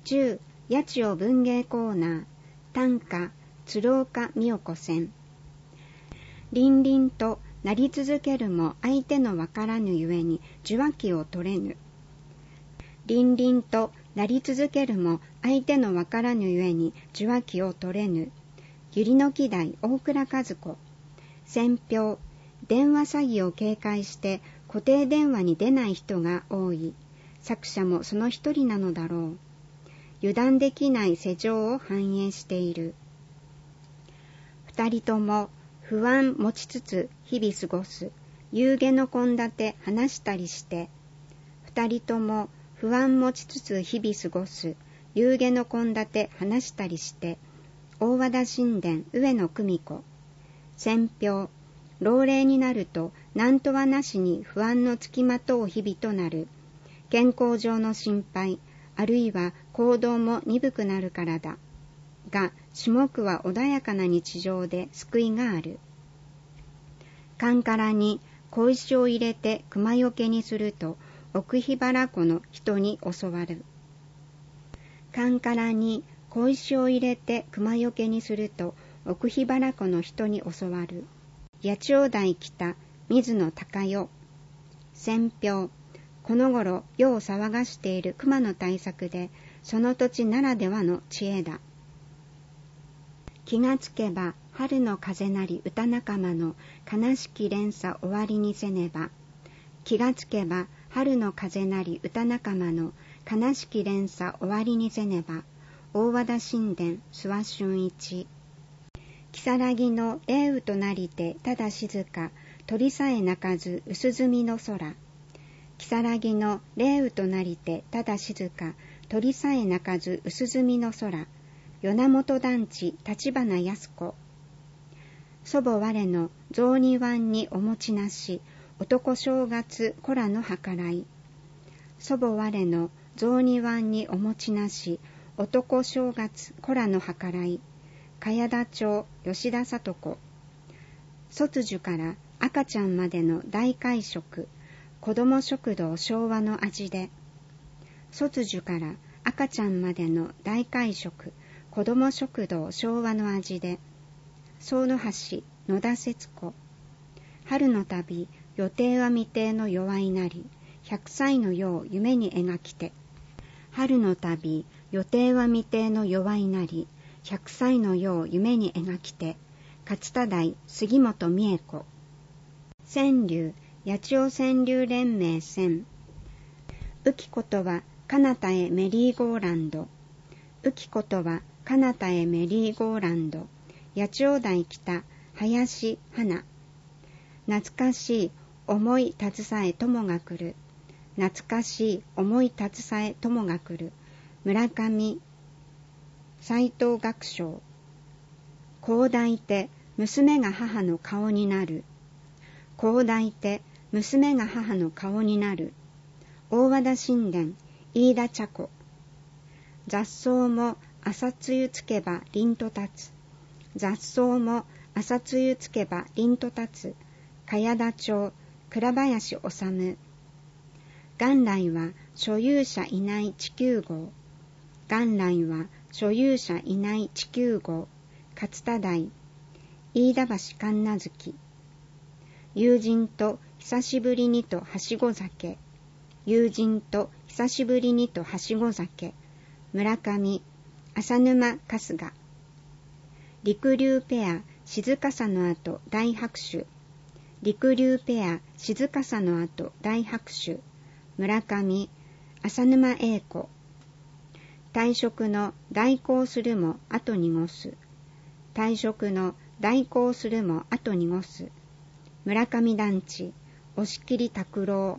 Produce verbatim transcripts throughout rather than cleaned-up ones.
じゅう八千代文芸コーナー短歌鶴岡美代子選。凛々となり続けるも相手のわからぬゆえに受話器を取れぬ。凛々となり続けるも相手のわからぬゆえに受話器を取れぬ。百合の木台大倉和子。選評。電話詐欺を警戒して固定電話に出ない人が多い。作者もその一人なのだろう。油断できない世情を反映している。二人とも不安持ちつつ日々過ごす。夕げの献立話したりして。二人とも不安持ちつつ日々過ごす。夕げの献立話したりして。大和田神殿上野久美子。選評。老齢になると何とはなしに不安のつきまとう日々となる。健康上の心配、あるいは行動も鈍くなるからだ。が、種目は穏やかな日常で救いがある。カンカラに小石を入れて熊よけにすると奥桧原湖の人に教わる。カンカラに小石を入れて熊よけにすると奥桧原湖の人に教わる。八千代台北水野孝代。選評。この頃世を騒がしている熊の対策でその土地ならではの知恵だ。気がつけば春の風なり歌仲間の悲しき連鎖終わりにせねば。気がつけば春の風なり歌仲間の悲しき連鎖終わりにせねば。大和田神殿諏訪俊一。如月の霊雨となりてただ静か、鳥さえ鳴かず薄墨の空。如月の霊雨となりてただ静か、鳥さえ鳴かず薄墨の空。与那本団地立花靖子。祖母我の雑煮椀におもちなし、男正月子らの計らい。祖母我の雑煮椀におもちなし、男正月子らの計らい。茅田町吉田聡子。卒樹から赤ちゃんまでの大会食。子ども食堂昭和の味で。卒樹から赤ちゃんまでの大会食。子ども食堂昭和の味で。総の橋野田節子。春の旅予定は未定の弱いなり。百歳の世を夢に描きて。春の旅予定は未定の弱いなり。百歳の世を夢に描きて。勝田台杉本美恵子。川柳八千代川柳連盟選。浮きことは彼方へメリーゴーランド。浮きことは彼方へメリーゴーランド。八千代台北林花。懐かしい思い携え友が来る。懐かしい思い携え友が来る。村上斎藤学章。こう抱いて娘が母の顔になる。こう抱いて娘が母の顔になる。大和田神殿飯田茶子。雑草も朝露つけば凛と立つ。雑草も朝露つけば凛と立つ。茅田町倉林修。元来は所有者いない地球号。元来は所有者いない地球号。勝田台飯田橋神奈月。友人と久しぶりにとはしご酒。友人と久しぶりにとはしご酒。村上浅沼春日。陸流ペア静かさの後大拍手。陸流ペア静かさの後大拍手。村上浅沼栄子。退職の代行するも後濁す。退職の代行するも後濁す。村上団地押切拓郎。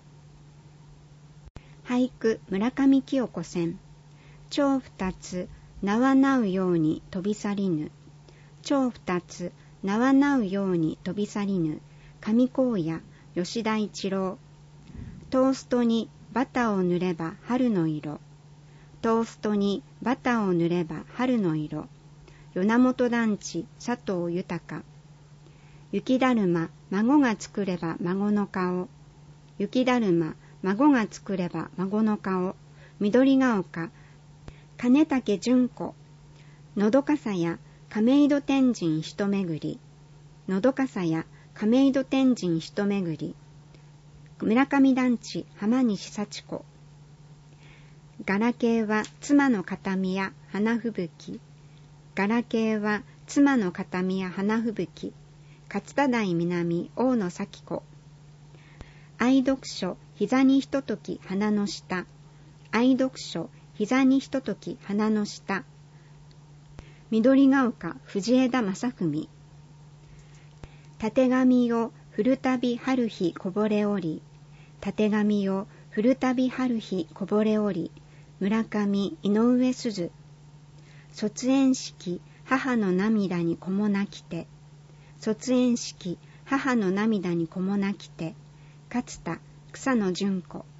俳句村上清子選。蝶二つ縄なうように飛び去りぬ。蝶二つ縄なうように飛び去りぬ。上高野吉田一郎。トーストにバターを塗れば春の色。トーストにバターを塗れば春の色。与那本団地佐藤豊。雪だるま孫が作れば孫の顔。雪だるま孫が作れば孫の顔。緑が丘金竹純子、のどかさや亀戸天神一巡り、のどかさや亀戸天神一巡り、村上団地浜西幸子、ガラケーは妻の形見や花吹雪、ガラケーは妻の形見や花吹雪、勝田台南大野咲子、愛読書膝にひととき花の下、愛読書膝にひととき花の下、緑が丘藤枝正文、たてがみよ古旅春日こぼれおり、たてがみよ古旅春日こぼれおり、村上井上鈴、卒園式母の涙に子も泣きて、卒園式母の涙に子も泣きて、勝田草野純子。